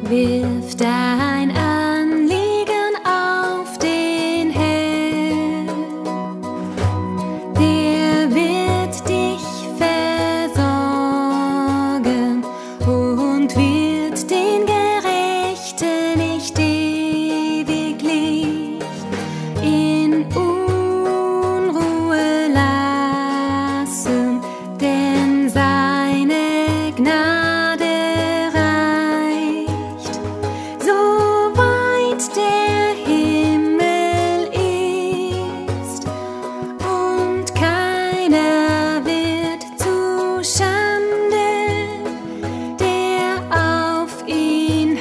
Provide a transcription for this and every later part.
Wirf dein Anliegen auf den Herrn, der wird dich versorgen und wird den Gerechten nicht ewiglich in Unruhe lassen, denn seine Gnade reicht, soweit der Himmel ist, und keiner wird zu Schande, der auf ihn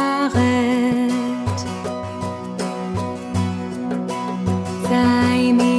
harret. Sei mir